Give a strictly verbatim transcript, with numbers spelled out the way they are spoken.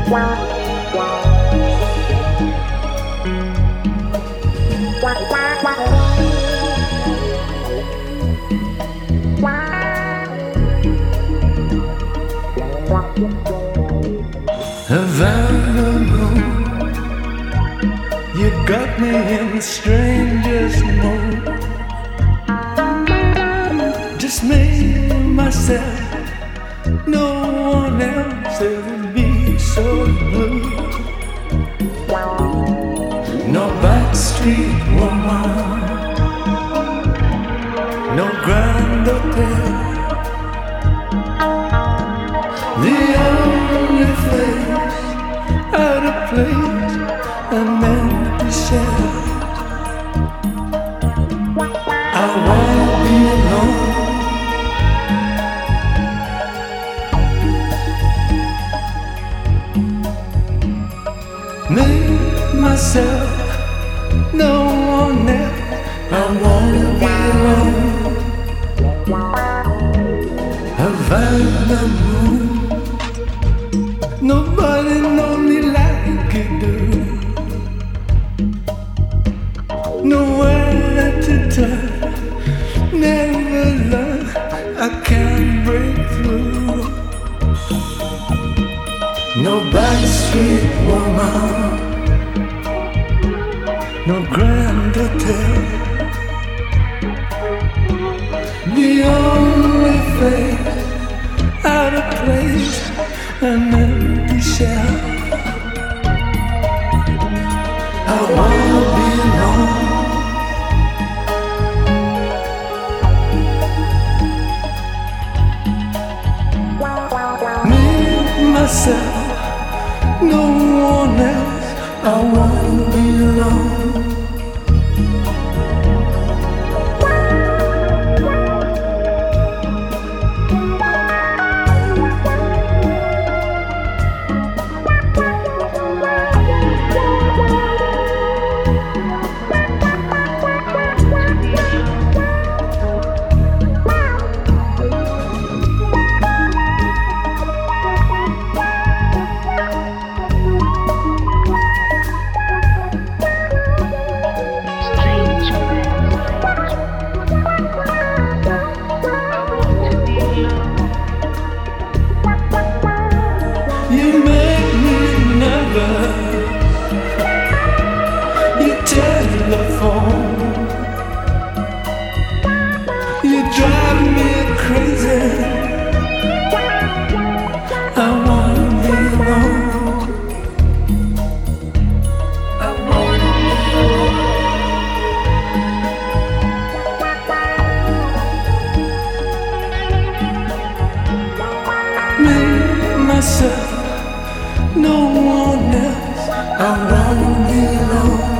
Havana moon, you got me in the strangest mood. Just me and myself, no one else ever be so blue. No backstreet woman, no grand hotel. The only face out of place, an empty shell. I wanna be alone. Me, myself, no one else. I wanna be alone. Havana moon, nobody know me like you do. Nowhere to turn, never learn. I can't break through. No backstreet woman, no grand hotel. The only face out of place, an empty shell. I wanna be alone. Me, myself, no one else. I wanna be alone. You make me nervous. You telephone. You drive me crazy. I wanna be alone. I wanna be alone. Me, myself, no one else. I wanna be alone.